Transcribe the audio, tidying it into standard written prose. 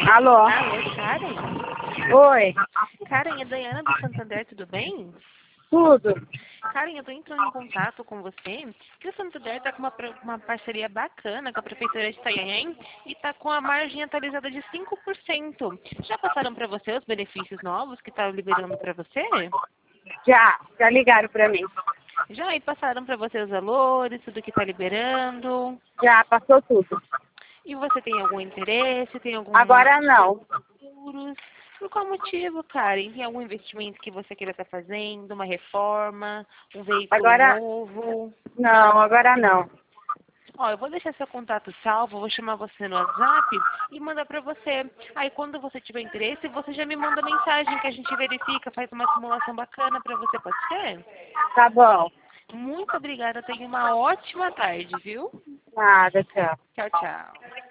Alô? Alô, Karen? Oi, Karen, é Daiana do Santander, tudo bem? tudo. Karen, eu estou entrando em contato com você, que o Santander está com uma parceria bacana com a Prefeitura de Itanhaém e está com a margem atualizada de 5%. Já passaram para você os benefícios novos que está liberando para você? Já ligaram pra mim. Já e passaram para você os valores, tudo que está liberando? Já passou tudo. E você tem algum interesse, tem algum Agora não. seguros? Por qual motivo, Karen? Tem algum investimento que você queira estar fazendo, uma reforma, um veículo Agora novo? não, agora não. Ó, eu vou deixar seu contato salvo, vou chamar você no WhatsApp e mandar para você. Aí quando você tiver interesse, você já me manda mensagem que a gente verifica, faz uma simulação bacana para você, pode ser? Tá bom. Muito obrigada, tenha uma ótima tarde, viu? Nada, tchau. Tchau, tchau.